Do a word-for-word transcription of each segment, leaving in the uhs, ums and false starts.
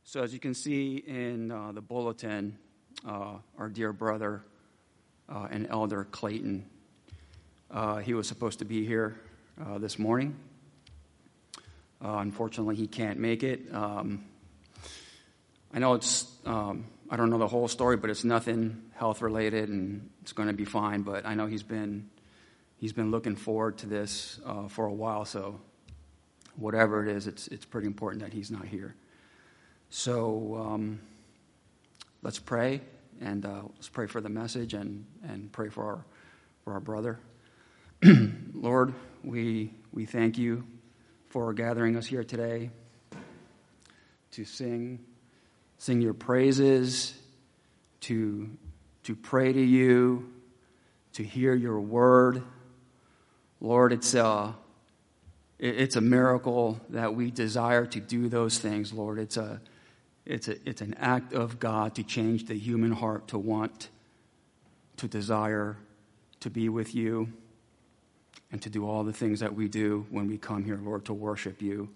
So as you can see in uh, the bulletin, uh, our dear brother uh, and elder Clayton, uh, he was supposed to be here uh, this morning. Uh, unfortunately, he can't make it. Um, I know it's, um, I don't know the whole story, but it's nothing health related, and it's going to be fine. But I know he's been he's been looking forward to this uh, for a while. So whatever it is, it's it's pretty important that he's not here. So um, let's pray, and uh, let's pray for the message, and, and pray for our for our brother. Lord, we we thank you for gathering us here today to sing sing your praises, to to pray to you, to hear your word. Lord, it's a it's a miracle that we desire to do those things, Lord. It's a It's a, it's an act of God to change the human heart to want, to desire, to be with you, and to do all the things that we do when we come here, Lord, to worship you.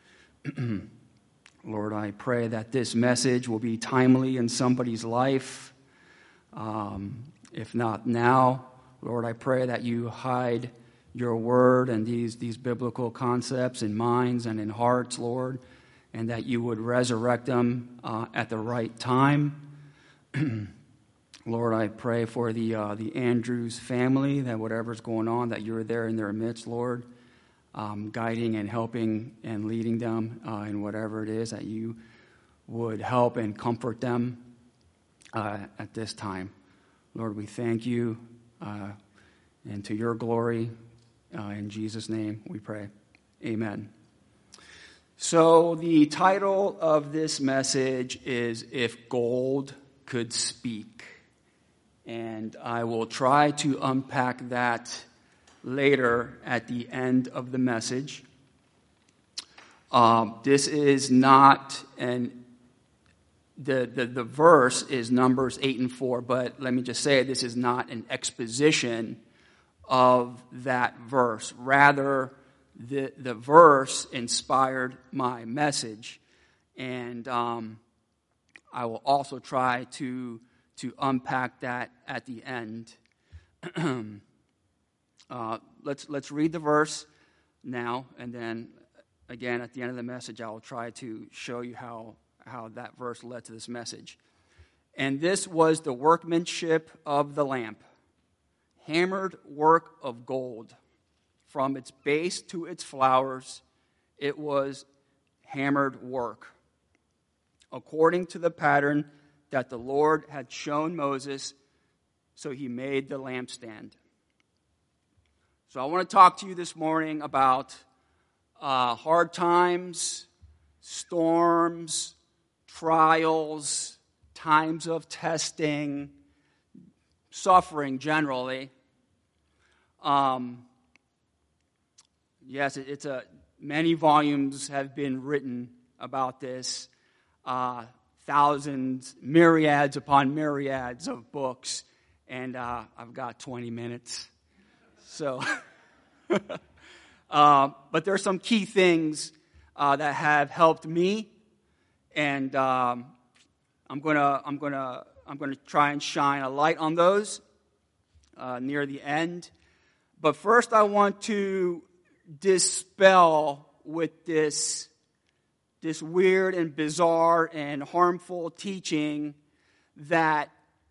Lord, I pray that this message will be timely in somebody's life. Um, if not now, Lord, I pray that you hide your word and these, these biblical concepts in minds and in hearts, Lord, and that you would resurrect them uh, at the right time. Lord, I pray for the uh, the Andrews family, that whatever's going on, that you're there in their midst, Lord, um, guiding and helping and leading them uh, in whatever it is, that you would help and comfort them uh, at this time. Lord, we thank you, uh, and to your glory, uh, in Jesus' name we pray. Amen. So the title of this message is If Gold Could Speak. And I will try to unpack that later at the end of the message. Um, this is not an, the, the, the verse is Numbers eight and four, but let me just say this is not an exposition of that verse. Rather, The the verse inspired my message, and um, I will also try to to unpack that at the end. uh, let's let's read the verse now, and then again at the end of the message, I will try to show you how how that verse led to this message. And this was the workmanship of the lamp, hammered work of gold. From its base to its flowers, it was hammered work, according to the pattern that the Lord had shown Moses, so he made the lampstand. So I want to talk to you this morning about uh, hard times, storms, trials, times of testing, suffering generally. Um... Yes, it's a many volumes have been written about this, uh, thousands, myriads upon myriads of books, and uh, I've got twenty minutes. So, uh, but there are some key things uh, that have helped me, and um, I'm gonna I'm gonna I'm gonna try and shine a light on those uh, near the end. But first, I want to dispel with this this weird and bizarre and harmful teaching that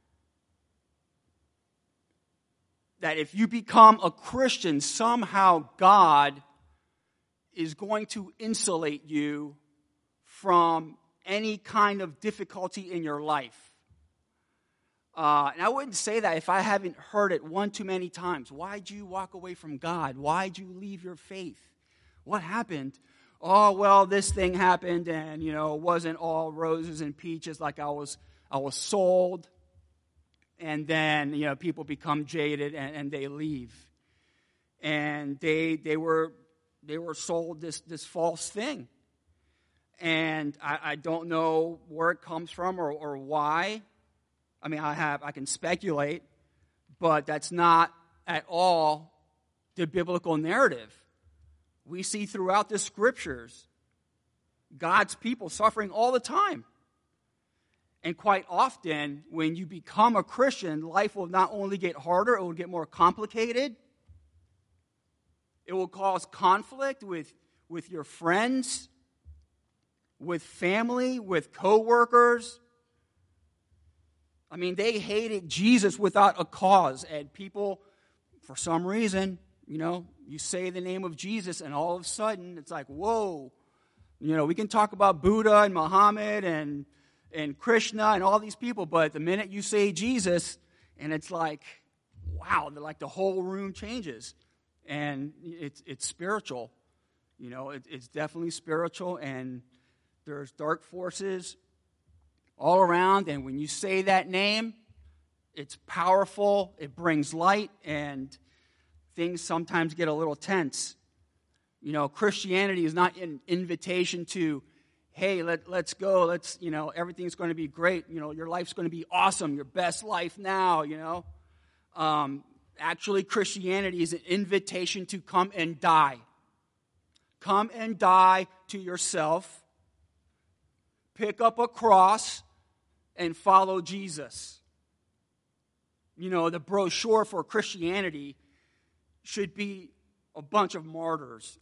that if you become a Christian, somehow God is going to insulate you from any kind of difficulty in your life. Uh, and I wouldn't say that if I haven't heard it one too many times. Why'd you walk away from God? Why'd you leave your faith? What happened? Oh, well, this thing happened, and, you know, it wasn't all roses and peaches like I was I was sold. And then, you know, people become jaded and, and they leave. And they they were they were sold this, this false thing. And I, I don't know where it comes from or, or why. I mean, I have, I can speculate, but that's not at all the biblical narrative. We see throughout the scriptures God's people suffering all the time. And quite often, when you become a Christian, life will not only get harder, it will get more complicated. It will cause conflict with, with your friends, with family, with coworkers. I mean, they hated Jesus without a cause. And people, for some reason, you know, you say the name of Jesus, and all of a sudden, it's like, whoa. You know, we can talk about Buddha and Muhammad and and Krishna and all these people, but the minute you say Jesus, and it's like, wow, like the whole room changes. And it's it's spiritual. You know, it, it's definitely spiritual, and there's dark forces all around, and when you say that name, it's powerful, it brings light, and things sometimes get a little tense. You know, Christianity is not an invitation to, hey, let, let's go, let's, you know, everything's going to be great, you know, your life's going to be awesome, your best life now, you know. Um, actually, Christianity is an invitation to come and die. Come and die to yourself, pick up a cross, and follow Jesus. You know, the brochure for Christianity should be a bunch of martyrs.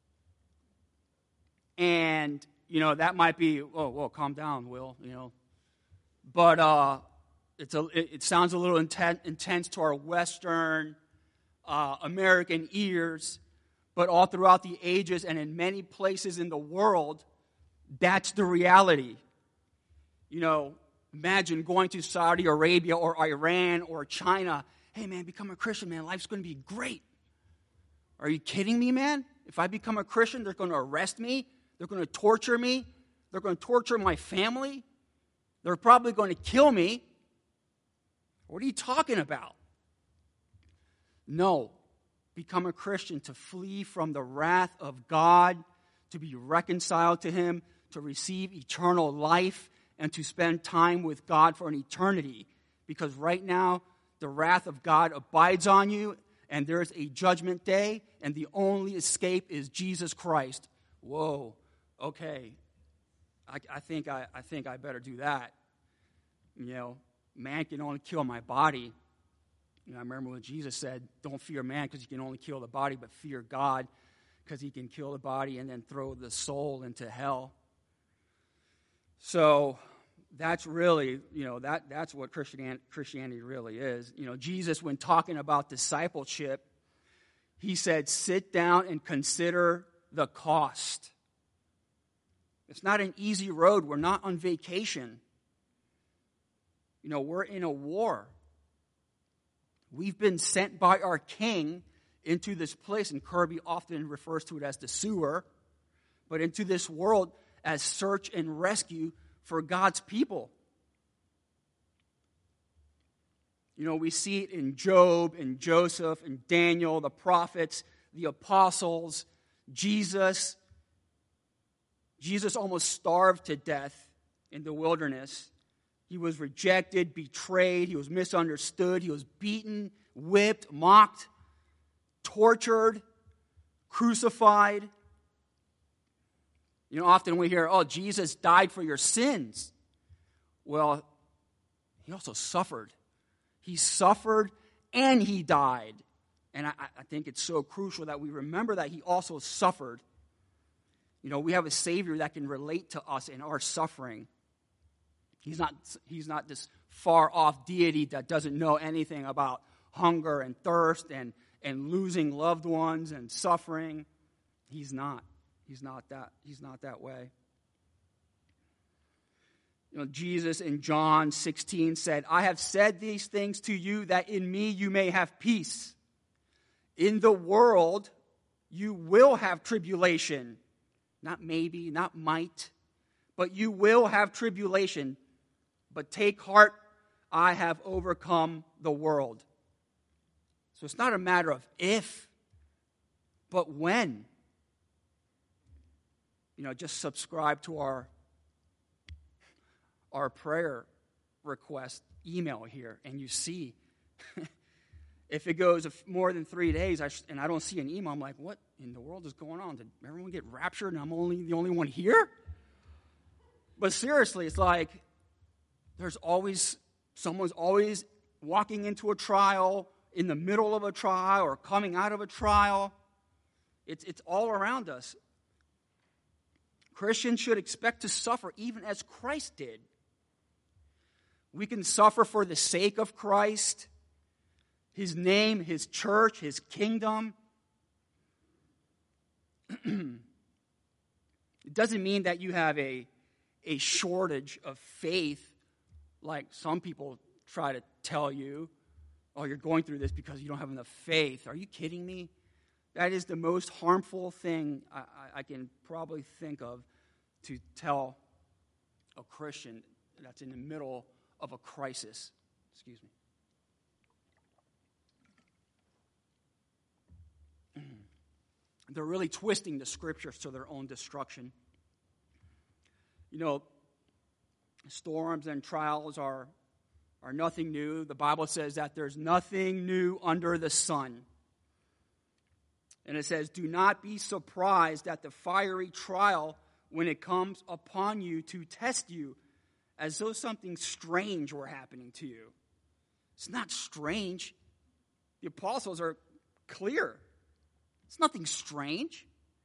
And, you know, that might be, oh, well, calm down, Will, you know. But uh, it's a, it, it sounds a little intense, intense to our Western uh, American ears, but all throughout the ages and in many places in the world, that's the reality. You know, imagine going to Saudi Arabia or Iran or China. Hey, man, become a Christian, man. Life's going to be great. Are you kidding me, man? If I become a Christian, they're going to arrest me. They're going to torture me. They're going to torture my family. They're probably going to kill me. What are you talking about? No. Become a Christian to flee from the wrath of God, to be reconciled to Him, to receive eternal life, and to spend time with God for an eternity. Because right now, the wrath of God abides on you, and there's a judgment day, and the only escape is Jesus Christ. Whoa, okay. I, I think I, I think I better do that. You know, man can only kill my body. You know, I remember when Jesus said, don't fear man because he can only kill the body, but fear God because he can kill the body and then throw the soul into hell. So that's really, you know, that that's what Christian, Christianity really is. You know, Jesus, when talking about discipleship, he said, sit down and consider the cost. It's not an easy road. We're not on vacation. You know, we're in a war. We've been sent by our king into this place, and Kirby often refers to it as the sewer, but into this world as search and rescue for God's people. You know, we see it in Job, and Joseph, and Daniel, the prophets, the apostles, Jesus. Jesus almost starved to death in the wilderness. He was rejected, betrayed, he was misunderstood, he was beaten, whipped, mocked, tortured, crucified. You know, often we hear, oh, Jesus died for your sins. Well, he also suffered. He suffered and he died. And I, I think it's so crucial that we remember that he also suffered. You know, we have a Savior that can relate to us in our suffering. He's not, he's not this far-off deity that doesn't know anything about hunger and thirst and, and losing loved ones and suffering. He's not. He's not that. He's not that way. You know, Jesus in John sixteen said, I have said these things to you that in me you may have peace. In the world you will have tribulation. Not maybe, not might, but you will have tribulation. But take heart, I have overcome the world. So it's not a matter of if, but when. You know, just subscribe to our, our prayer request email here, and you see. If it goes more than three days I sh- and I don't see an email, I'm like, what in the world is going on? Did everyone get raptured and I'm only the only one here? But seriously, it's like there's always, someone's always walking into a trial, in the middle of a trial, or coming out of a trial. It's, it's all around us. Christians should expect to suffer even as Christ did. We can suffer for the sake of Christ, His name, His church, His kingdom. It doesn't mean that you have a, a shortage of faith, like some people try to tell you, oh, you're going through this because you don't have enough faith. Are you kidding me? That is the most harmful thing I, I can probably think of to tell a Christian that's in the middle of a crisis. Excuse me. They're really twisting the scriptures to their own destruction. You know, storms and trials are, are nothing new. The Bible says that there's nothing new under the sun. And it says, do not be surprised at the fiery trial when it comes upon you to test you, as though something strange were happening to you. It's not strange. The apostles are clear. It's nothing strange.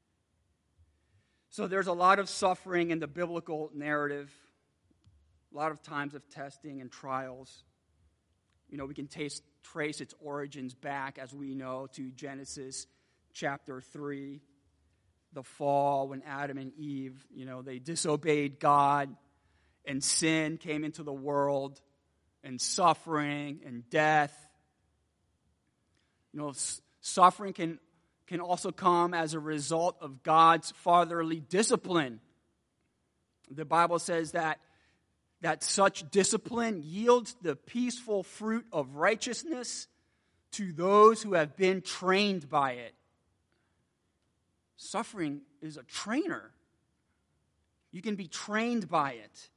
So there's a lot of suffering in the biblical narrative, a lot of times of testing and trials. You know, we can taste, trace its origins back, as we know, to Genesis chapter three, the fall, when Adam and Eve, you know, they disobeyed God, and sin came into the world, and suffering and death. You know, s- suffering can can also come as a result of God's fatherly discipline. The Bible says that, that such discipline yields the peaceful fruit of righteousness to those who have been trained by it. Suffering is a trainer. You can be trained by it.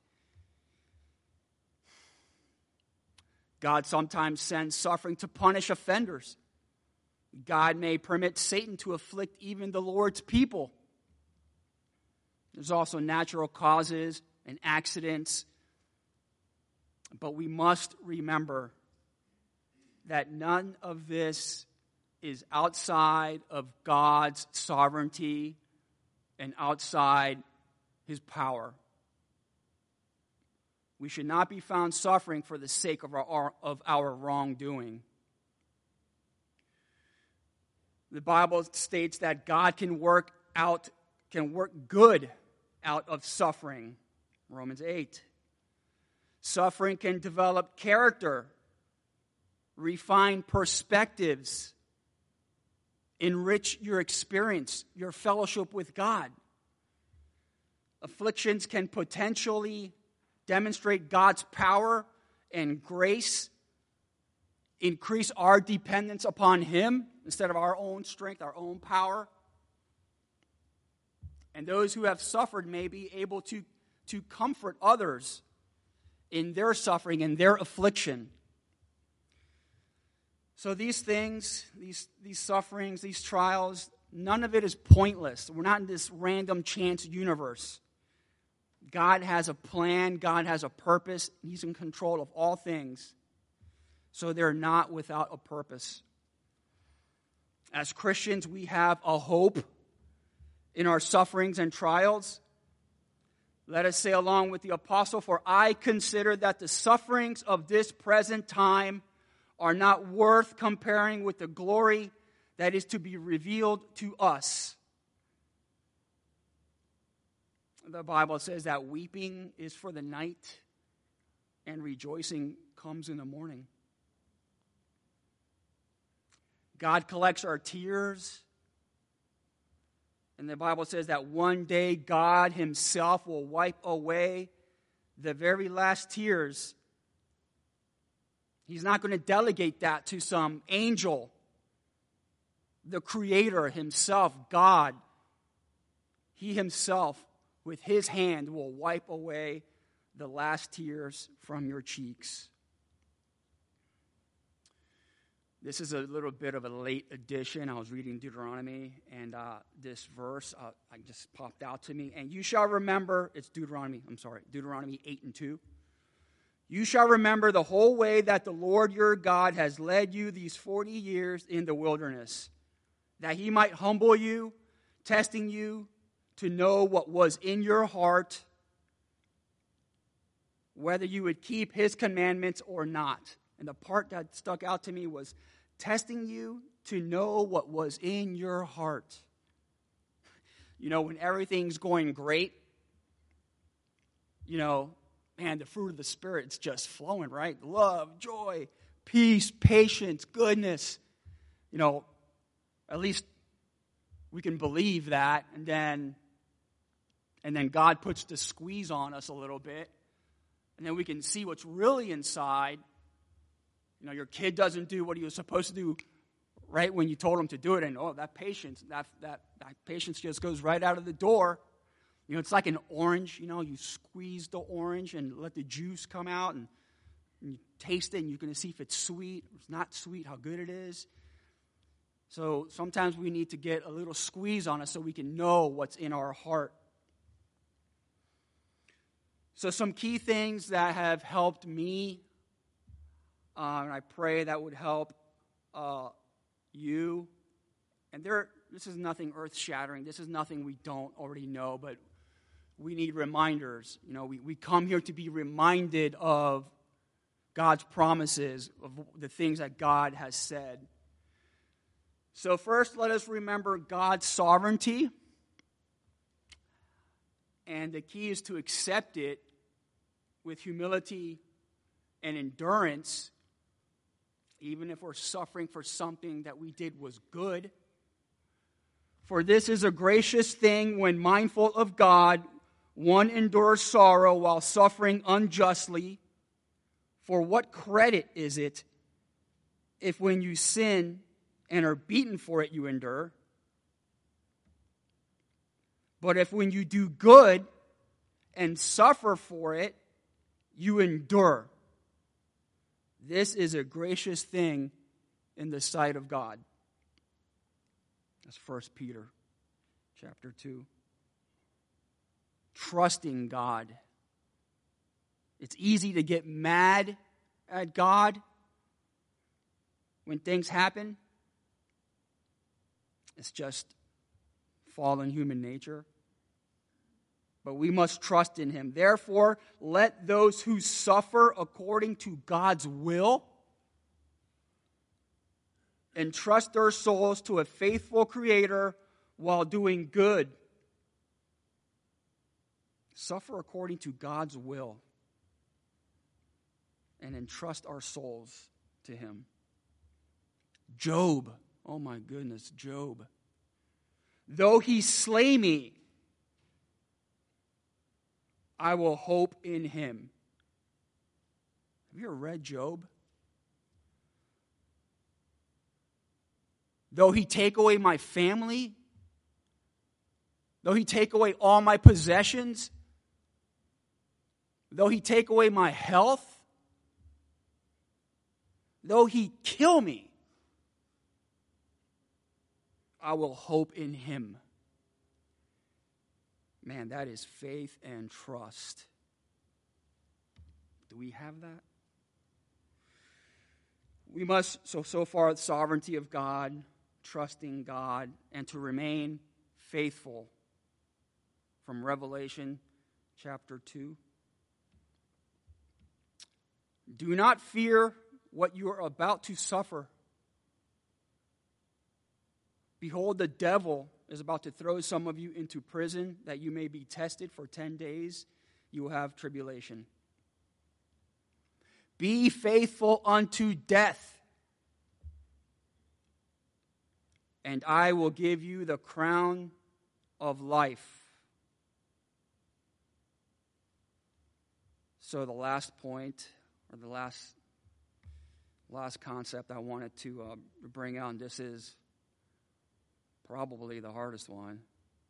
God sometimes sends suffering to punish offenders. God may permit Satan to afflict even the Lord's people. There's also natural causes and accidents. But we must remember that none of this is outside of God's sovereignty and outside His power. We should not be found suffering for the sake of our, of our wrongdoing. The Bible states that God can work out, can work good out of suffering. Romans eight. Suffering can develop character, refine perspectives, enrich your experience, your fellowship with God. Afflictions can potentially demonstrate God's power and grace, increase our dependence upon Him instead of our own strength, our own power. And those who have suffered may be able to, to comfort others in their suffering and their affliction. So these things, these, these sufferings, these trials, none of it is pointless. We're not in this random chance universe. God has a plan. God has a purpose. He's in control of all things. So they're not without a purpose. As Christians, we have a hope in our sufferings and trials. Let us say along with the apostle, for I consider that the sufferings of this present time are not worth comparing with the glory that is to be revealed to us. The Bible says that weeping is for the night and rejoicing comes in the morning. God collects our tears. And the Bible says that one day God Himself will wipe away the very last tears. He's not going to delegate that to some angel. The Creator Himself, God, He Himself, with His hand, will wipe away the last tears from your cheeks. This is a little bit of a late edition. I was reading Deuteronomy, and uh, this verse uh, I just popped out to me. And you shall remember, it's Deuteronomy, I'm sorry, Deuteronomy eight and two. You shall remember the whole way that the Lord your God has led you these forty years in the wilderness, that he might humble you, testing you to know what was in your heart, whether you would keep his commandments or not. And the part that stuck out to me was testing you to know what was in your heart. You know, when everything's going great, you know, man, the fruit of the Spirit is just flowing, right? Love, joy, peace, patience, goodness. You know, at least we can believe that. And then, and then God puts the squeeze on us a little bit. And then we can see what's really inside. You know, your kid doesn't do what he was supposed to do right when you told him to do it, and oh, that patience, that that that patience just goes right out of the door. You know, it's like an orange. You know, you squeeze the orange and let the juice come out, and, and you taste it, and you're going to see if it's sweet, or it's not sweet, how good it is. So sometimes we need to get a little squeeze on us so we can know what's in our heart. So some key things that have helped me, uh, and I pray that would help uh, you. And there, this is nothing earth-shattering. This is nothing we don't already know, but we need reminders. You know, we, we come here to be reminded of God's promises, of the things that God has said. So first, let us remember God's sovereignty. And the key is to accept it with humility and endurance, even if we're suffering for something that we did was good. For this is a gracious thing when mindful of God, one endures sorrow while suffering unjustly. For what credit is it if when you sin and are beaten for it you endure? But if when you do good and suffer for it, you endure. This is a gracious thing in the sight of God. That's First Peter chapter two. Trusting God. It's easy to get mad at God when things happen. It's just fallen human nature. But we must trust in him. Therefore, let those who suffer according to God's will entrust their souls to a faithful Creator while doing good. Suffer according to God's will and entrust our souls to him. Job, oh my goodness, Job. Though he slay me, I will hope in him. Have you ever read Job? Though he take away my family, though he take away all my possessions, though he take away my health, though he kill me, I will hope in him. Man, that is faith and trust. Do we have that? We must, so, so far, the sovereignty of God, trusting God, and to remain faithful. From Revelation chapter two. Do not fear what you are about to suffer. Behold, the devil is about to throw some of you into prison that you may be tested for ten days. You will have tribulation. Be faithful unto death, and I will give you the crown of life. So the last point, or the last last concept I wanted to uh, bring out, and this is probably the hardest one.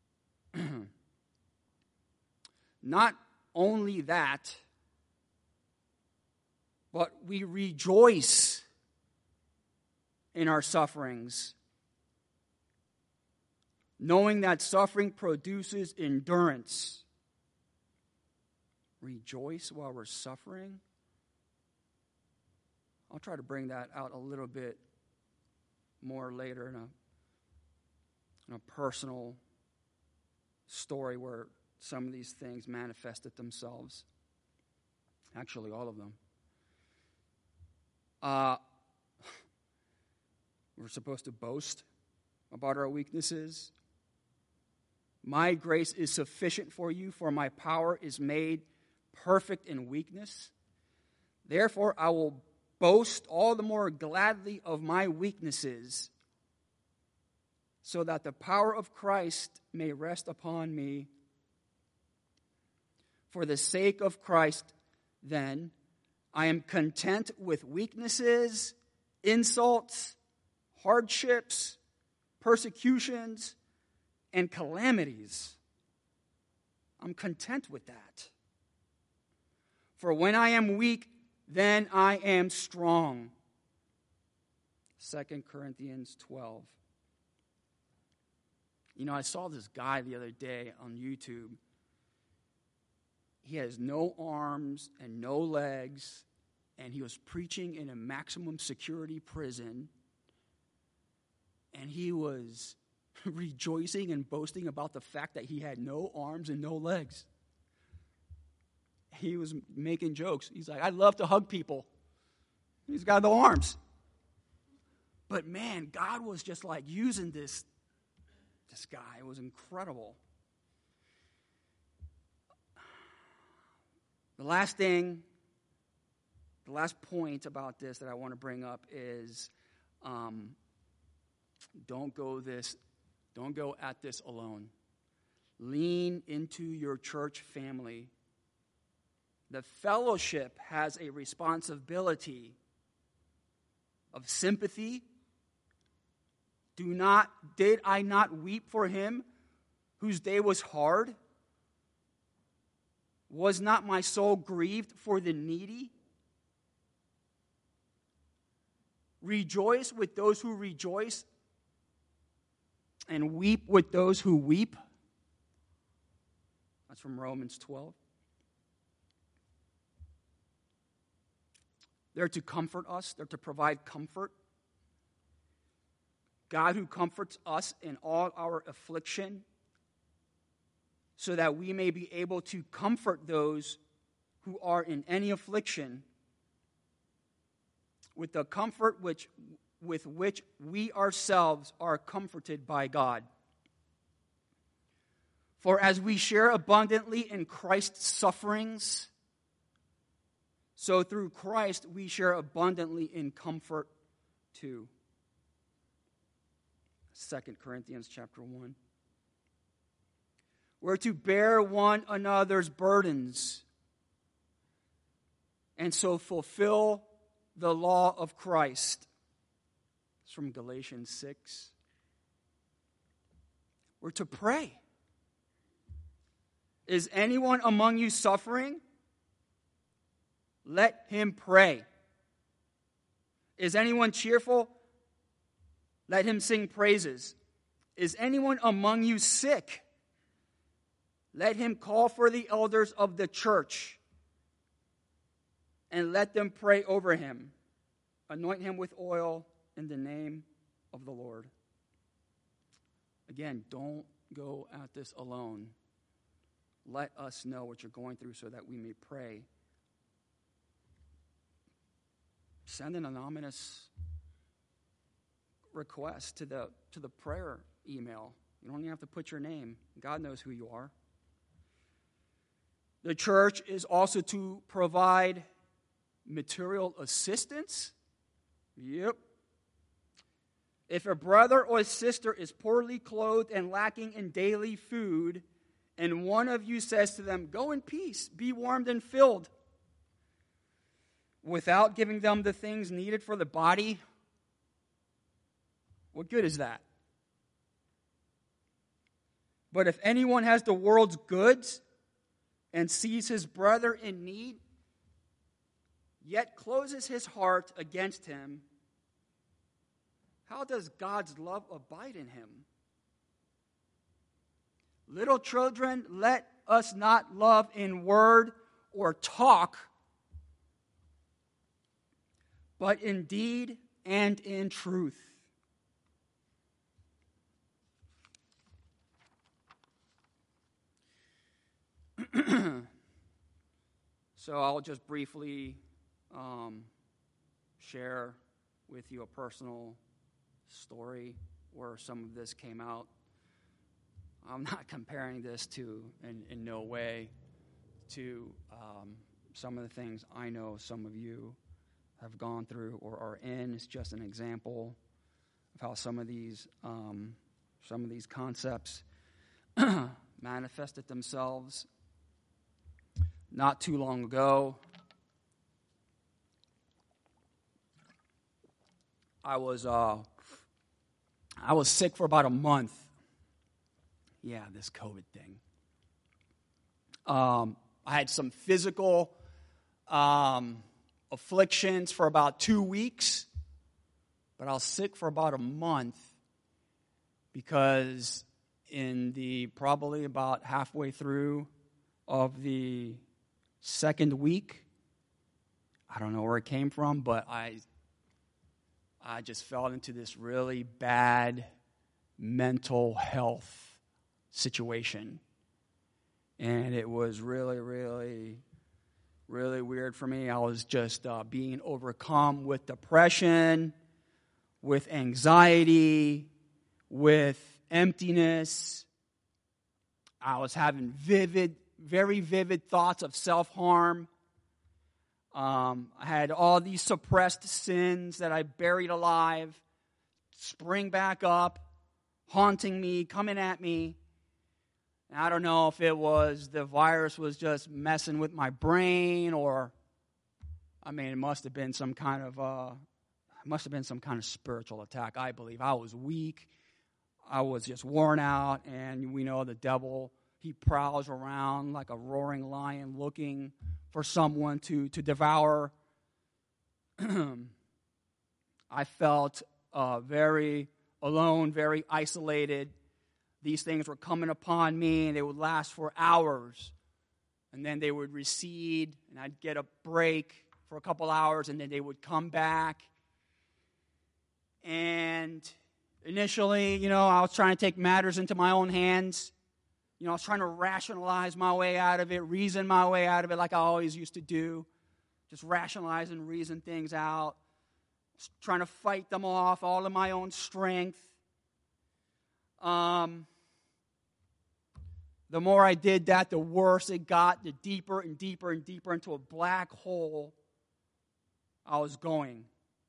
Not only that, but we rejoice in our sufferings, knowing that suffering produces endurance. Rejoice while we're suffering. I'll try to bring that out a little bit more later in a, in a personal story where some of these things manifested themselves. Actually, all of them. Uh, we're supposed to boast about our weaknesses. My grace is sufficient for you, for my power is made perfect in weakness. Therefore, I will boast all the more gladly of my weaknesses, so that the power of Christ may rest upon me. For the sake of Christ, then, I am content with weaknesses, insults, hardships, persecutions, and calamities. I'm content with that. For when I am weak, then I am strong. Second Corinthians twelve. You know, I saw this guy the other day on YouTube. He has no arms and no legs, and he was preaching in a maximum security prison, and he was rejoicing and boasting about the fact that he had no arms and no legs. He was making jokes. He's like, I love to hug people. He's got no arms. But man, God was just like using this, this guy. It was incredible. The last thing, the last point about this that I want to bring up is um, don't go this, don't go at this alone. Lean into your church family. The fellowship has a responsibility of sympathy. Do not, did I not weep for him whose day was hard? Was not my soul grieved for the needy? Rejoice with those who rejoice, and weep with those who weep. That's from Romans twelve. They're to comfort us. They're to provide comfort. God who comforts us in all our affliction, so that we may be able to comfort those who are in any affliction with the comfort which, with which we ourselves are comforted by God. For as we share abundantly in Christ's sufferings, so through Christ we share abundantly in comfort too. Second Corinthians chapter one. We're to bear one another's burdens and so fulfill the law of Christ. It's from Galatians six. We're to pray. Is anyone among you suffering? Let him pray. Is anyone cheerful? Let him sing praises. Is anyone among you sick? Let him call for the elders of the church and let them pray over him. Anoint him with oil in the name of the Lord. Again, don't go at this alone. Let us know what you're going through so that we may pray. Send an anonymous request to the to the prayer email. You don't even have to put your name. God knows who you are. The church is also to provide material assistance. Yep. If a brother or sister is poorly clothed and lacking in daily food, and one of you says to them, "Go in peace, be warmed and filled," without giving them the things needed for the body, what good is that? But if anyone has the world's goods and sees his brother in need, yet closes his heart against him, How does God's love abide in him? Little children, let us not love in word or talk, but in deed and in truth. So I'll just briefly um, share with you a personal story where some of this came out. I'm not comparing this to, in, in no way, to um, some of the things I know some of you have gone through or are in. It's just an example of how some of these um, some of these concepts manifested themselves. Not too long ago, I was uh, I was sick for about a month. Yeah, this COVID thing. Um, I had some physical um, afflictions for about two weeks, but I was sick for about a month because in the probably about halfway through of the second week, I don't know where it came from, but I I just fell into this really bad mental health situation. And it was really, really, really weird for me. I was just uh, being overcome with depression, with anxiety, with emptiness. I was having vivid, very vivid thoughts of self-harm. Um, I had all these suppressed sins that I buried alive, spring back up, haunting me, coming at me. And I don't know if it was the virus was just messing with my brain, or, I mean, it must have been some kind of, uh, it must have been some kind of spiritual attack. I believe I was weak, I was just worn out, and we know the devil, he prowls around like a roaring lion, looking for someone to to devour. I felt uh, very alone, very isolated. These things were coming upon me, and they would last for hours. And then they would recede, and I'd get a break for a couple hours, and then they would come back. And initially, you know, I was trying to take matters into my own hands. You know, I was trying to rationalize my way out of it, reason my way out of it like I always used to do. Just rationalize and reason things out. Trying to fight them off, all in my own strength. Um, the more I did that, the worse it got, the deeper and deeper and deeper into a black hole I was going.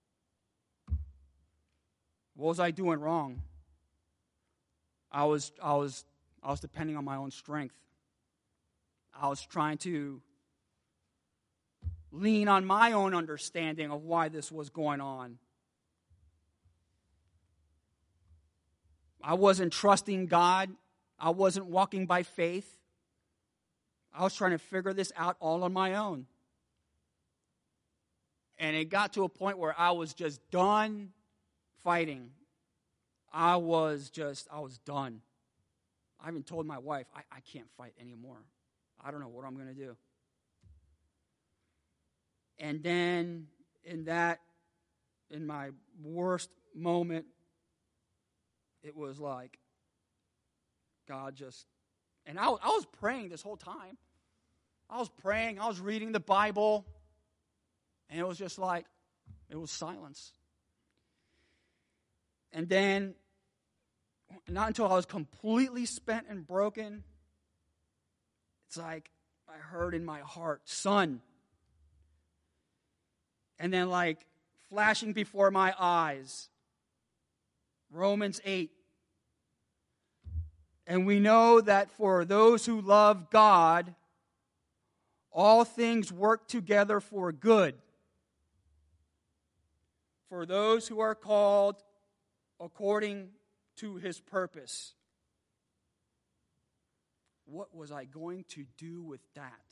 What was I doing wrong? I was, I was, I was depending on my own strength. I was trying to lean on my own understanding of why this was going on. I wasn't trusting God. I wasn't walking by faith. I was trying to figure this out all on my own. And it got to a point where I was just done fighting. I was just, I was done. I even told my wife, I, I can't fight anymore. I don't know what I'm going to do. And then in that, in my worst moment, it was like God just, and I, I was praying this whole time. I was praying, I was reading the Bible, and it was just like, it was silence. And then, not until I was completely spent and broken, it's like I heard in my heart, son. And then like flashing before my eyes, Romans eight. And we know that for those who love God, all things work together for good. For those who are called according to His purpose. What was I going to do with that?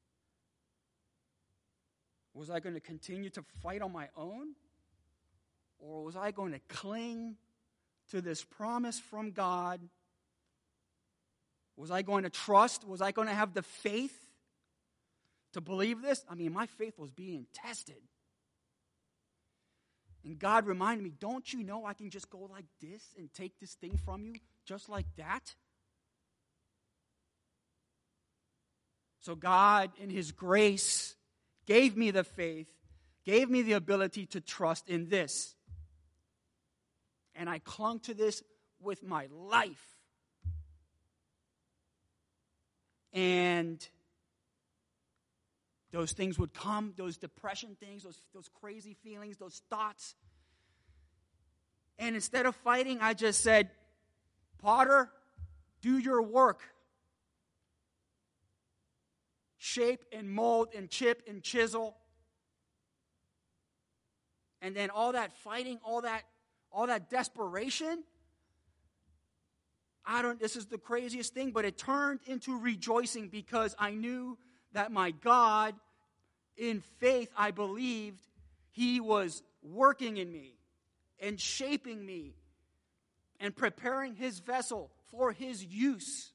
Was I going to continue to fight on my own? Or was I going to cling to this promise from God? Was I going to trust? Was I going to have the faith to believe this? I mean, my faith was being tested. And God reminded me, don't you know I can just go like this and take this thing from you just like that? So God, in His grace, gave me the faith, gave me the ability to trust in this. And I clung to this with my life. And those things would come, those depression things, those, those crazy feelings, those thoughts. And instead of fighting, I just said, Potter, do your work. Shape and mold and chip and chisel. And then all that fighting, all that, all that desperation, I don't, this is the craziest thing, but it turned into rejoicing because I knew that my God, in faith, I believed He was working in me and shaping me and preparing His vessel for His use.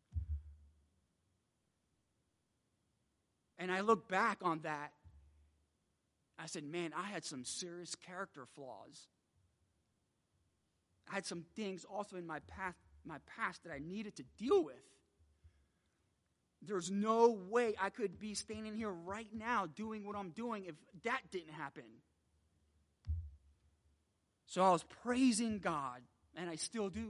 And I look back on that. I said, man, I had some serious character flaws. I had some things also in my past, my past that I needed to deal with. There's no way I could be standing here right now doing what I'm doing if that didn't happen. So I was praising God, and I still do.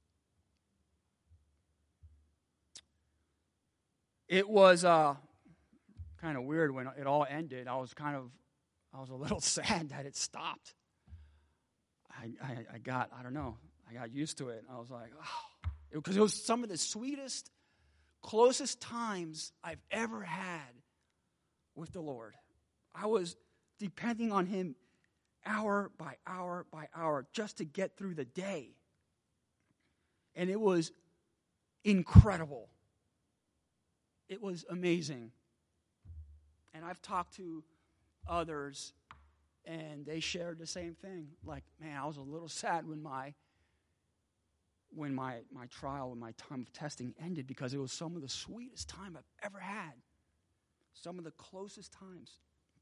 It was uh, kind of weird when it all ended. I was kind of, I was a little sad that it stopped. I, I, I got, I don't know, I got used to it. I was like, oh, because it, it was some of the sweetest, closest times I've ever had with the Lord. I was depending on Him hour by hour by hour just to get through the day. And it was incredible. It was amazing. And I've talked to others, and they shared the same thing. Like, man, I was a little sad when my when my, my trial, when my time of testing ended, because it was some of the sweetest time I've ever had. Some of the closest times.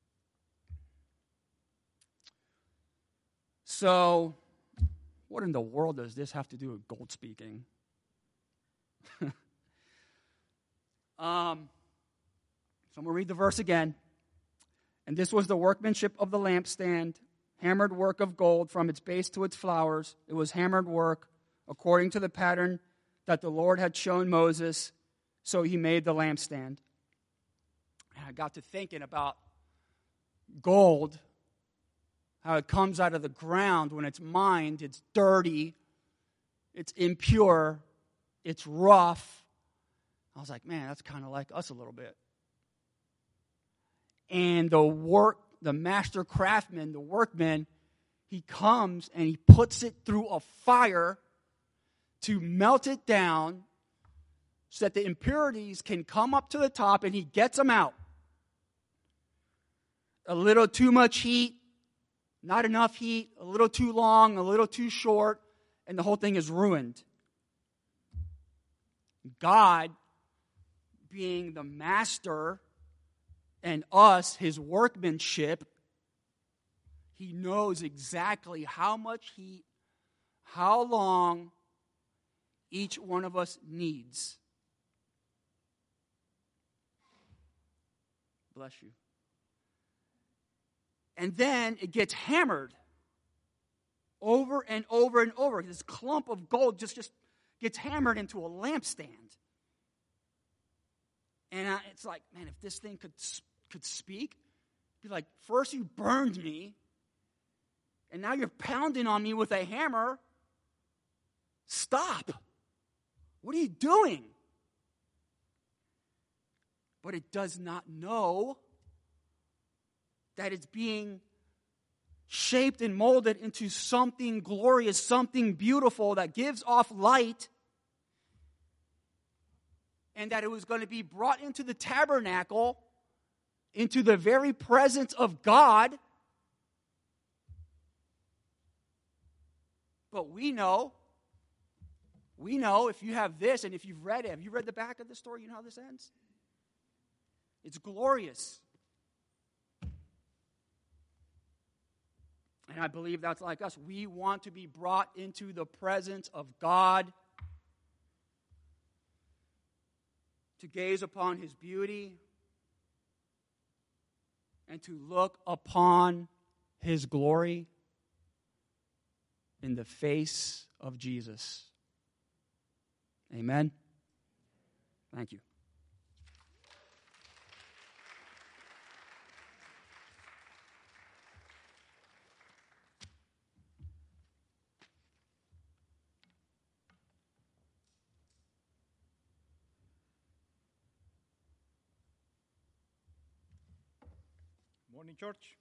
So, what in the world does this have to do with gold speaking? um, so I'm going to read the verse again. And this was the workmanship of the lampstand, hammered work of gold from its base to its flowers. It was hammered work according to the pattern that the Lord had shown Moses, so He made the lampstand. And I got to thinking about gold, how it comes out of the ground when it's mined. It's dirty, it's impure, it's rough. I was like, man, that's kind of like us a little bit. And the work, the master craftsman, the workman, he comes and he puts it through a fire to melt it down so that the impurities can come up to the top, and he gets them out. A little too much heat, not enough heat, a little too long, a little too short, and the whole thing is ruined. God, being the master, and us, His workmanship, He knows exactly how much heat, how long each one of us needs. Bless you. And then it gets hammered over and over and over. This clump of gold just, just gets hammered into a lampstand. And I, it's like, man, if this thing could could speak, it'd be like, first you burned me, and now you're pounding on me with a hammer. Stop. What are you doing? But it does not know that it's being shaped and molded into something glorious, something beautiful that gives off light, and that it was going to be brought into the tabernacle, into the very presence of God, But we know, we know if you have this and if you've read it, have you read the back of the story? You know how this ends? It's glorious. And I believe that's like us. We want to be brought into the presence of God, to gaze upon his beauty, and to look upon his glory in the face of Jesus. Amen? Thank you. Morning, church.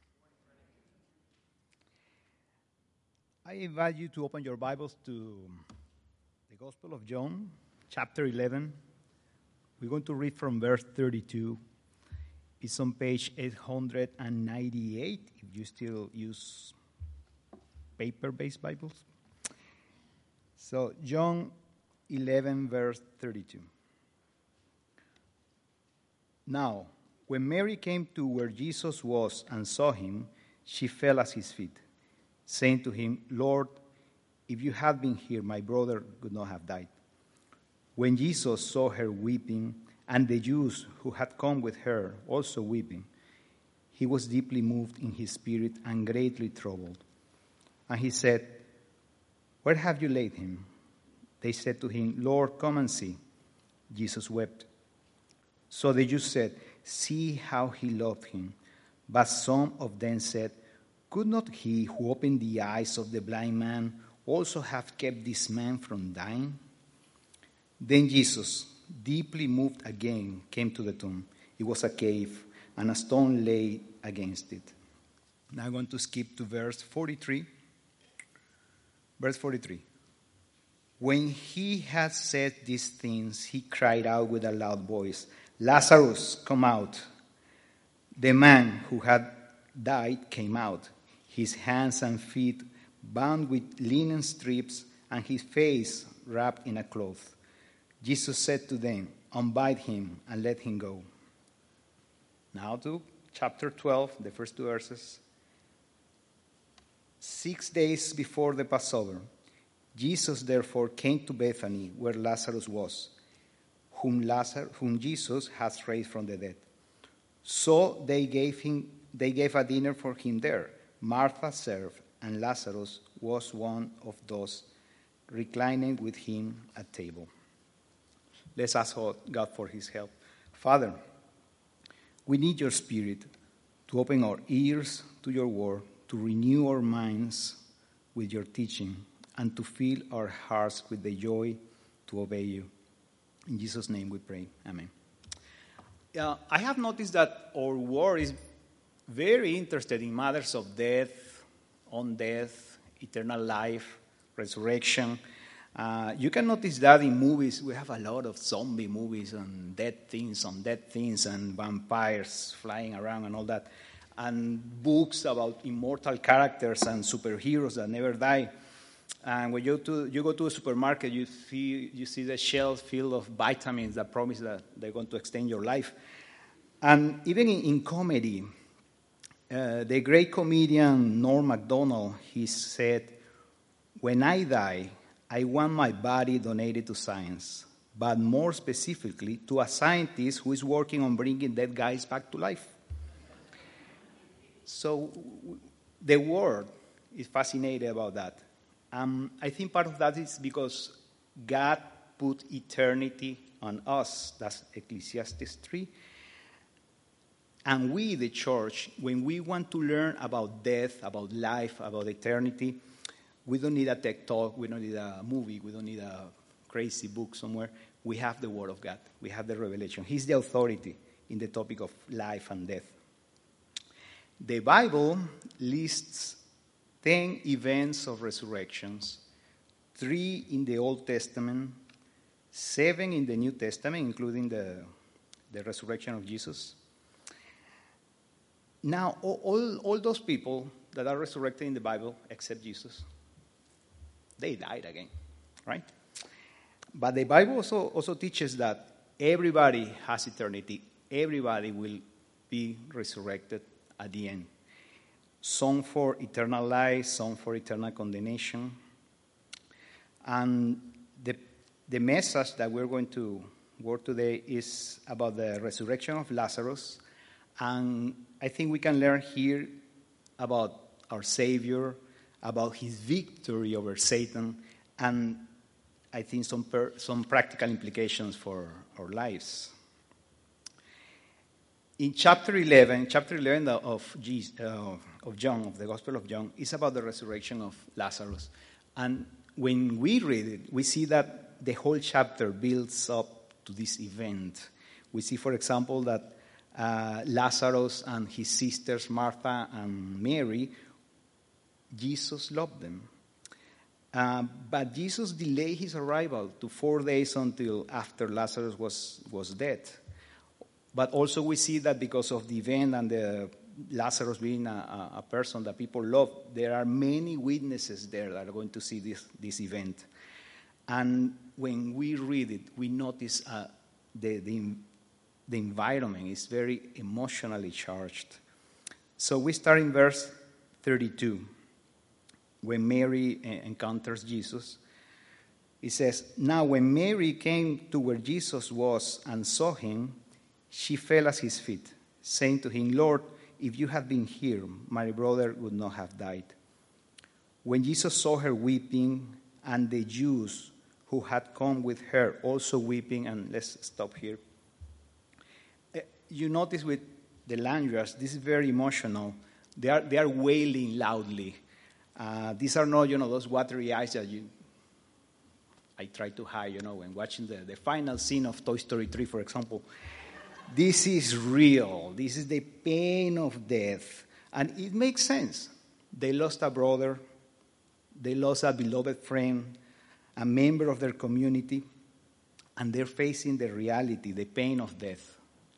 I invite you to open your Bibles to the Gospel of John, chapter eleven. We're going to read from verse thirty-two. It's on page eight hundred ninety-eight, if you still use paper-based Bibles. So, John eleven, verse thirty-two. Now, when Mary came to where Jesus was and saw him, she fell at his feet, saying to him, Lord, if you had been here, my brother would not have died. When Jesus saw her weeping, and the Jews who had come with her also weeping, he was deeply moved in his spirit and greatly troubled. And he said, Where have you laid him? They said to him, Lord, come and see. Jesus wept. So the Jews said, See how he loved him. But some of them said, Could not he who opened the eyes of the blind man also have kept this man from dying? Then Jesus, deeply moved again, came to the tomb. It was a cave, and a stone lay against it. Now I'm going to skip to verse forty-three. Verse forty-three. When he had said these things, he cried out with a loud voice, Lazarus, come out. The man who had died came out, his hands and feet bound with linen strips, and his face wrapped in a cloth. Jesus said to them, Unbind him and let him go. Now to chapter twelve, the first two verses. Six days before the Passover, Jesus therefore came to Bethany, where Lazarus was, whom, Lazarus, whom Jesus had raised from the dead. So they gave him, they gave a dinner for him there. Martha served, and Lazarus was one of those reclining with him at table. Let's ask God for his help. Father, we need your Spirit to open our ears to your word, to renew our minds with your teaching, and to fill our hearts with the joy to obey you. In Jesus' name we pray. Amen. Uh, I have noticed that our world is very interested in matters of death, on death, eternal life, resurrection. Uh, you can notice that in movies. We have a lot of zombie movies and dead things on dead things and vampires flying around and all that. And books about immortal characters and superheroes that never die. And when you, to, you go to a supermarket, you see, you see the shelf filled of vitamins that promise that they're going to extend your life. And even in, in comedy, uh, the great comedian Norm Macdonald, he said, when I die, I want my body donated to science, but more specifically to a scientist who is working on bringing dead guys back to life. So the world is fascinated about that. Um, I think part of that is because God put eternity on us. That's Ecclesiastes three. And we, the church, when we want to learn about death, about life, about eternity, we don't need a tech talk, we don't need a movie, we don't need a crazy book somewhere. We have the Word of God. We have the revelation. He's the authority in the topic of life and death. The Bible lists ten events of resurrections, three in the Old Testament, seven in the New Testament, including the, the resurrection of Jesus. Now, all, all those people that are resurrected in the Bible, except Jesus, they died again, right? But the Bible also, also teaches that everybody has eternity. Everybody will be resurrected at the end. Some for eternal life, some for eternal condemnation. And the, the message that we're going to work today is about the resurrection of Lazarus. And I think we can learn here about our Savior, about his victory over Satan, and I think some per, some practical implications for our lives. In chapter eleven, chapter eleven of, Jesus, uh, of John, of the Gospel of John, is about the resurrection of Lazarus. And when we read it, we see that the whole chapter builds up to this event. We see, for example, that uh, Lazarus and his sisters, Martha and Mary, Jesus loved them. Uh, but Jesus delayed his arrival to four days until after Lazarus was, was dead. But also we see that because of the event and the Lazarus being a, a person that people love, there are many witnesses there that are going to see this, this event. And when we read it, we notice uh, the, the, the environment is very emotionally charged. So we start in verse thirty-two. When Mary encounters Jesus, it says, "Now when Mary came to where Jesus was and saw him, she fell at his feet, saying to him, 'Lord, if you had been here, my brother would not have died.' When Jesus saw her weeping, and the Jews who had come with her also weeping," and let's stop here. You notice with the language, this is very emotional. They are, they are wailing loudly. Uh, these are not, you know, those watery eyes that you, I try to hide, you know, when watching the, the final scene of Toy Story three, for example. This is real. This is the pain of death. And it makes sense. They lost a brother. They lost a beloved friend, a member of their community, and they're facing the reality, the pain of death.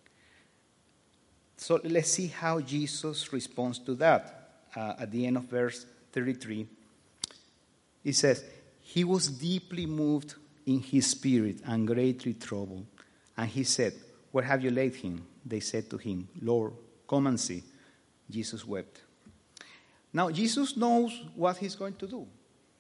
So let's see how Jesus responds to that. Uh, at the end of verse thirty-three, it says, "He was deeply moved in his spirit and greatly troubled. And he said, 'Where have you laid him?' They said to him, 'Lord, come and see.' Jesus wept." Now, Jesus knows what he's going to do.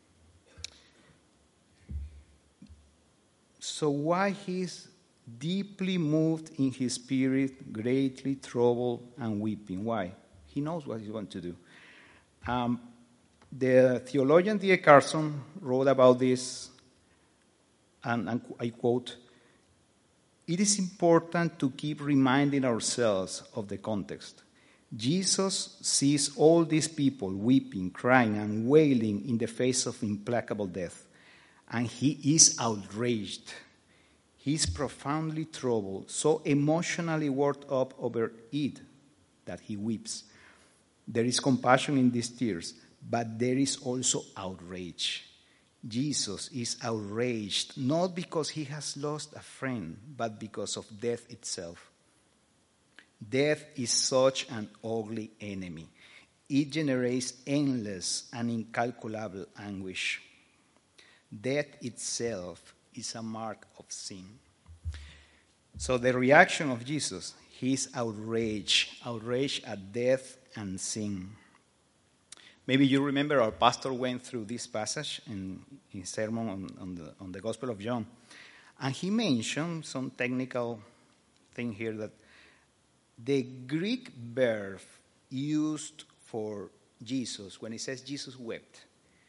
So why he's deeply moved in his spirit, greatly troubled and weeping? Why? He knows what he's going to do. Um, the theologian D A Carson wrote about this, and, and I quote, "It is important to keep reminding ourselves of the context. Jesus sees all these people weeping, crying, and wailing in the face of implacable death, and he is outraged. He is profoundly troubled, so emotionally worked up over it that he weeps. There is compassion in these tears, but there is also outrage. Jesus is outraged, not because he has lost a friend, but because of death itself. Death is such an ugly enemy. It generates endless and incalculable anguish. Death itself is a mark of sin." So the reaction of Jesus, he is outraged, outraged at death and sin. Maybe you remember our pastor went through this passage in his sermon on, on, the, on the Gospel of John, and he mentioned some technical thing here, that the Greek verb used for Jesus, when it says Jesus wept,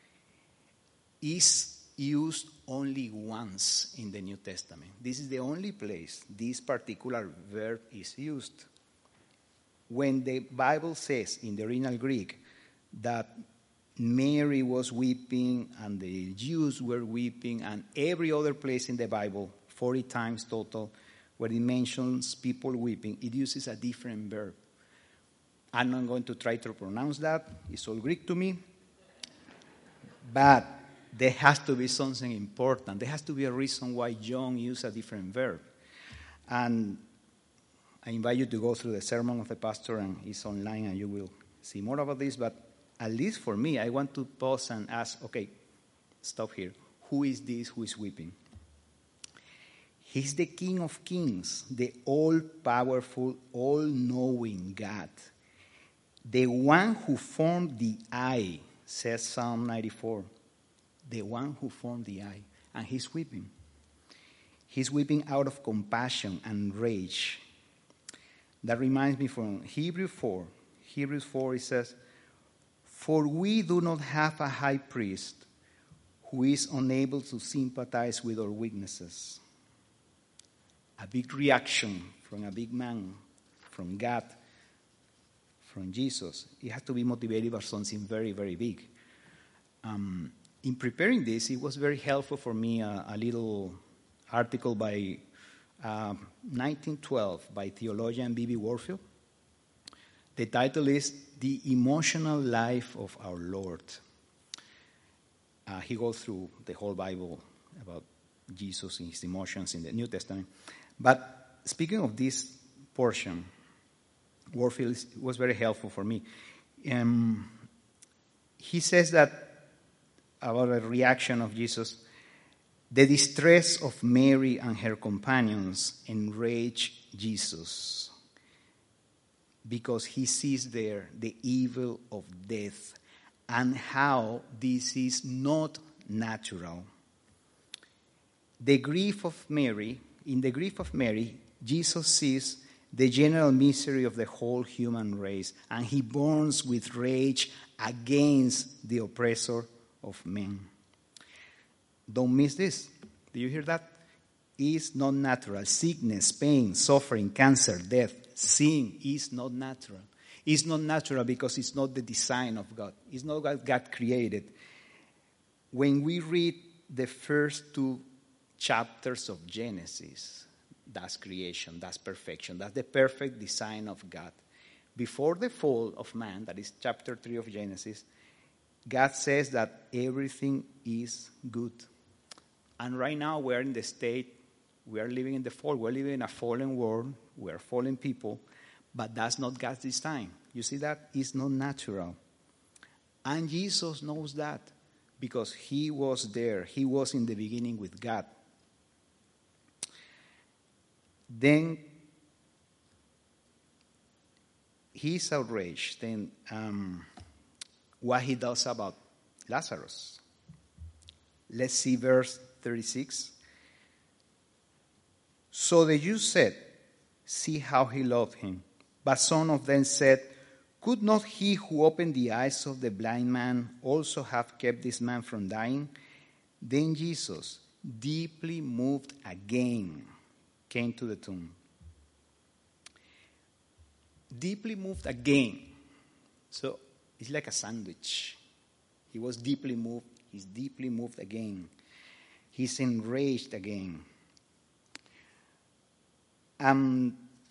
is used only once in the New Testament. This is the only place this particular verb is used. When the Bible says in the original Greek that Mary was weeping and the Jews were weeping, and every other place in the Bible, forty times total, where it mentions people weeping, it uses a different verb. I'm not going to try to pronounce that. It's all Greek to me. But there has to be something important. There has to be a reason why John used a different verb. And I invite you to go through the sermon of the pastor, and it's online, and you will see more about this. But at least for me, I want to pause and ask, okay, stop here. Who is this who is weeping? He's the King of Kings, the all-powerful, all-knowing God. The one who formed the eye, says Psalm ninety-four. The one who formed the eye. And he's weeping. He's weeping out of compassion and rage. That reminds me from Hebrews four. Hebrews four, it says, "For we do not have a high priest who is unable to sympathize with our weaknesses." A big reaction from a big man, from God, from Jesus. It has to be motivated by something very, very big. Um, in preparing this, it was very helpful for me, uh, a little article by uh, nineteen twelve by theologian B B Warfield. The title is "The Emotional Life of Our Lord." Uh, he goes through the whole Bible about Jesus and his emotions in the New Testament. But speaking of this portion, Warfield is, was very helpful for me. Um, he says that about a reaction of Jesus, the distress of Mary and her companions enraged Jesus because he sees there the evil of death and how this is not natural. The grief of Mary, in the grief of Mary, Jesus sees the general misery of the whole human race, and he burns with rage against the oppressor of men. Don't miss this. Do you hear that? It's not natural. Sickness, pain, suffering, cancer, death, sin is not natural. It's not natural because it's not the design of God. It's not what God created. When we read the first two chapters of Genesis, that's creation, that's perfection, that's the perfect design of God. Before the fall of man, that is chapter three of Genesis, God says that everything is good. And right now we're in the state, we are living in the fall, we're living in a fallen world, we're fallen people, but that's not God's design. You see that? It's not natural. And Jesus knows that because he was there. He was in the beginning with God. Then he's outraged. Then um, what he does about Lazarus. Let's see verse thirty-six. So the Jews said, "See how he loved him." But some of them said, "Could not he who opened the eyes of the blind man also have kept this man from dying?" Then Jesus, deeply moved again, came to the tomb. Deeply moved again. So it's like a sandwich. He was deeply moved. He's deeply moved again. He's enraged again. Um,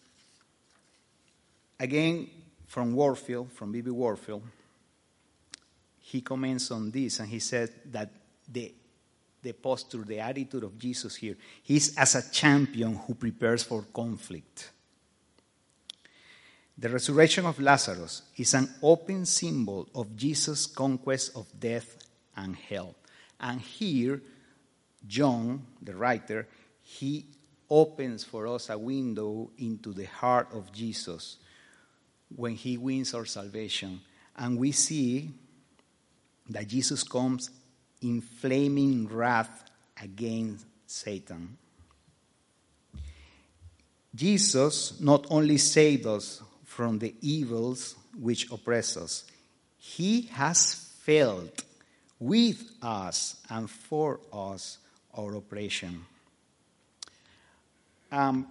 again, from Warfield, from B B Warfield, he comments on this and he said that the the posture, the attitude of Jesus here, he's as a champion who prepares for conflict. The resurrection of Lazarus is an open symbol of Jesus' conquest of death and hell. And here, John, the writer, he opens for us a window into the heart of Jesus when he wins our salvation. And we see that Jesus comes in flaming wrath against Satan. Jesus not only saved us from the evils which oppress us, he has felt with us and for us our oppression. Um,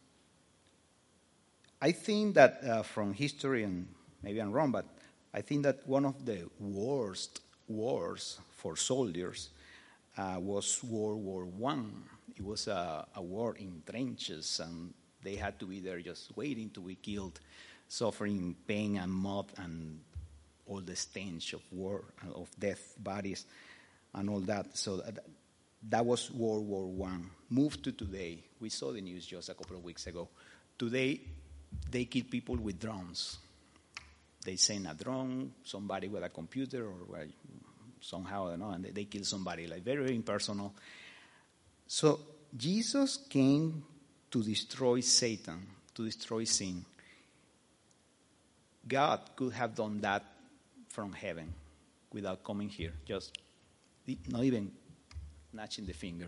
I think that uh, from history, and maybe I'm wrong, but I think that one of the worst wars for soldiers uh, was World War One. It was a, a war in trenches, and they had to be there just waiting to be killed, suffering pain and mud and all the stench of war, of death bodies, and all that. So that, that was World War One. Moved to today. We saw the news just a couple of weeks ago. Today, they kill people with drones. They send a drone, somebody with a computer or somehow, I don't know, and they, they kill somebody, like very, very impersonal. So Jesus came to destroy Satan, to destroy sin. God could have done that from heaven without coming here, just not even nudging the finger.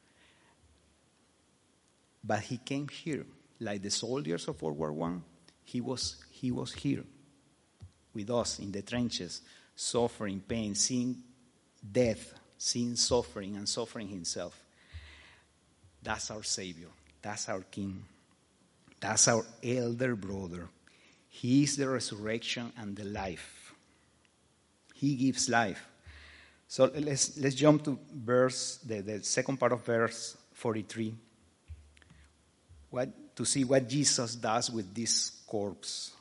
But he came here, like the soldiers of World War One. He was, he was here with us in the trenches, suffering, pain, seeing death, seeing suffering, and suffering himself. That's our Savior. That's our King. That's our elder brother. He is the resurrection and the life. He gives life. So let's let's jump to verse the, the second part of verse forty-three. What to see what Jesus does with this corpse.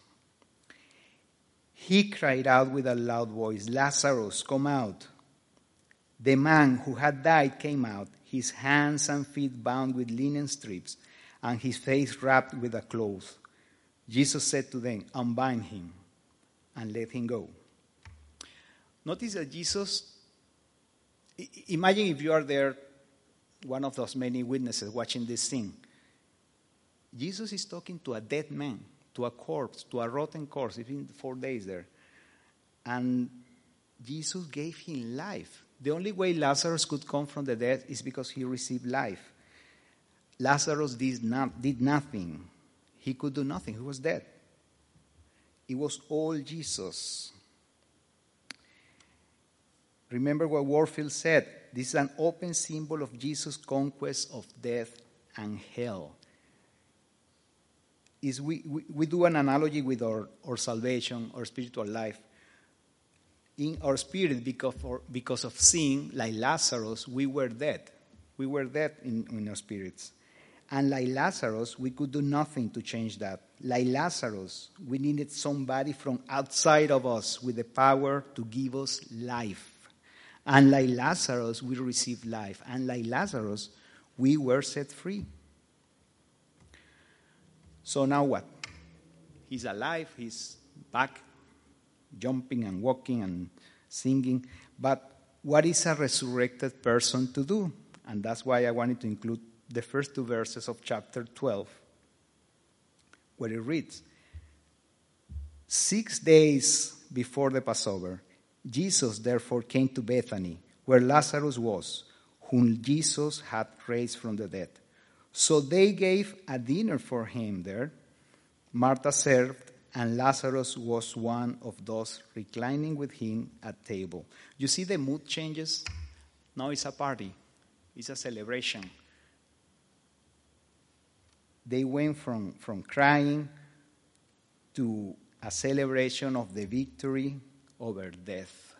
He cried out with a loud voice, "Lazarus, come out." The man who had died came out, his hands and feet bound with linen strips, and his face wrapped with a cloth. Jesus said to them, "Unbind him and let him go." Notice that Jesus, imagine if you are there, one of those many witnesses watching this scene. Jesus is talking to a dead man, to a corpse, to a rotten corpse. It's been four days there. And Jesus gave him life. The only way Lazarus could come from the dead is because he received life. Lazarus did, not, did nothing. He could do nothing. He was dead. It was all Jesus. Remember what Warfield said. This is an open symbol of Jesus' conquest of death and hell. Is we, we, we do an analogy with our, our salvation, our spiritual life. In our spirit, because, for, because of sin, like Lazarus, we were dead. We were dead in, in our spirits. And like Lazarus, we could do nothing to change that. Like Lazarus, we needed somebody from outside of us with the power to give us life. And like Lazarus, we received life. And like Lazarus, we were set free. So now what? He's alive, he's back, jumping and walking and singing. But what is a resurrected person to do? And that's why I wanted to include the first two verses of chapter twelve, where it reads, Six days before the Passover, Jesus therefore came to Bethany, where Lazarus was, whom Jesus had raised from the dead. So they gave a dinner for him there. Martha served, and Lazarus was one of those reclining with him at table. You see the mood changes? Now it's a party. It's a celebration. They went from, from crying to a celebration of the victory over death.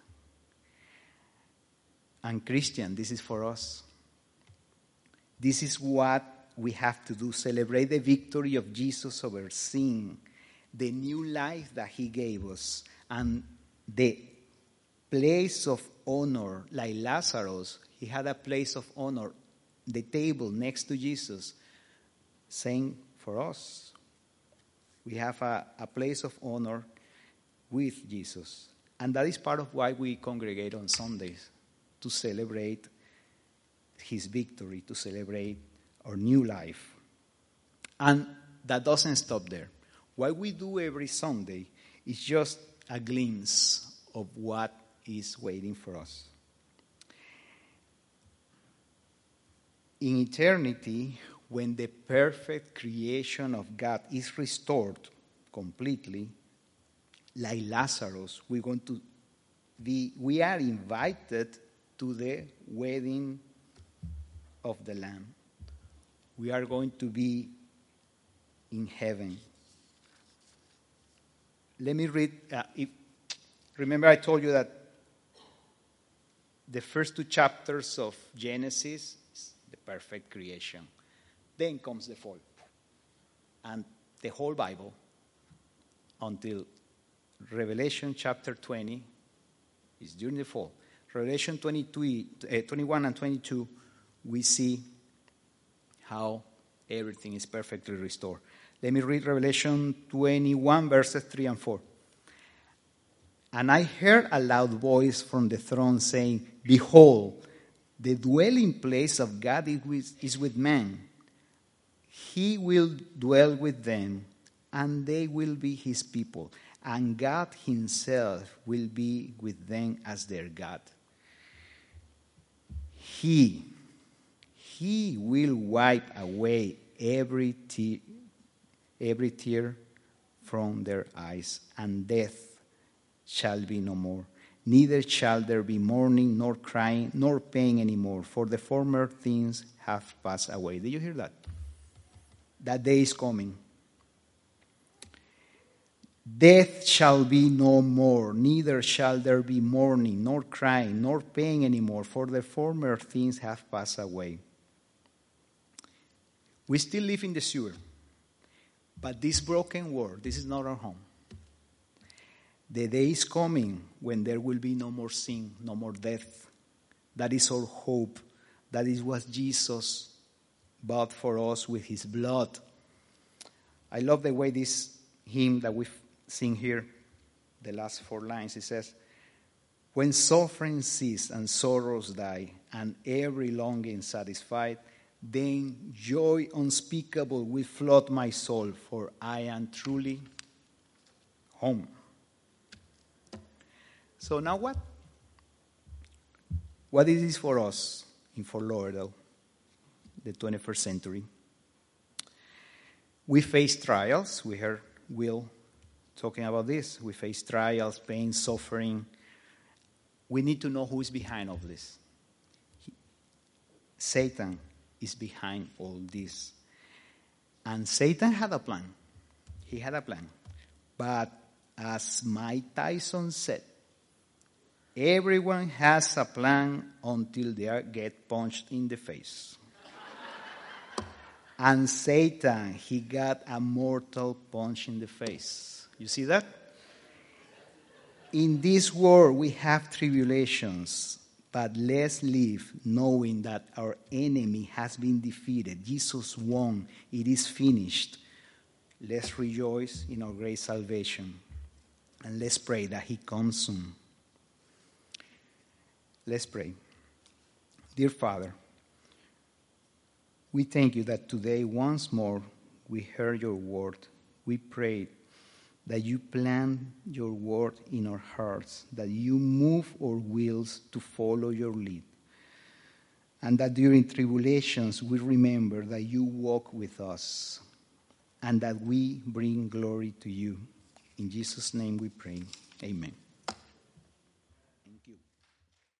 And Christian, this is for us. This is what we have to do. Celebrate the victory of Jesus over sin, the new life that he gave us, and the place of honor, like Lazarus, he had a place of honor, the table next to Jesus. Same for us. We have a, a place of honor with Jesus. And that is part of why we congregate on Sundays, to celebrate his victory, to celebrate our new life. And that doesn't stop there. What we do every Sunday is just a glimpse of what is waiting for us. In eternity, when the perfect creation of God is restored completely, like Lazarus, we're going to be, we are invited to the wedding of the Lamb. We are going to be in heaven. Let me read. Uh, if, remember I told you that the first two chapters of Genesis is the perfect creation. Then comes the fall. And the whole Bible, until Revelation chapter twenty, is during the fall. Revelation twenty-two, uh, twenty-one and twenty-two, we see how everything is perfectly restored. Let me read Revelation twenty-one, verses three and four. And I heard a loud voice from the throne saying, "Behold, the dwelling place of God is with, is with man. He will dwell with them, and they will be his people. And God himself will be with them as their God. He, he will wipe away every tear, every tear from their eyes, and death shall be no more. Neither shall there be mourning, nor crying, nor pain anymore, for the former things have passed away." Did you hear that? That day is coming. Death shall be no more, neither shall there be mourning, nor crying, nor pain anymore, for the former things have passed away. We still live in the sewer, but this broken world, this is not our home. The day is coming when there will be no more sin, no more death. That is our hope. That is what Jesus bought for us with his blood. I love the way this hymn that we sing here, the last four lines, it says, "When suffering cease and sorrows die, and every longing satisfied, then joy unspeakable will flood my soul, for I am truly home." So now what? What is this for us in Fort Lauderdale, the twenty-first century? We face trials. We heard Will talking about this. We face trials, pain, suffering. We need to know who is behind all this. He, Satan is behind all this. And Satan had a plan. He had a plan. But as Mike Tyson said, everyone has a plan until they get punched in the face. And Satan, he got a mortal punch in the face. You see that? In this world we have tribulations, but let's live knowing that our enemy has been defeated. Jesus won. It is finished. Let's rejoice in our great salvation. And let's pray that he comes soon. Let's pray. Dear Father, we thank you that today once more we heard your word. We pray that you plant your word in our hearts, that you move our wills to follow your lead, and that during tribulations we remember that you walk with us and that we bring glory to you. In Jesus' name we pray. Amen.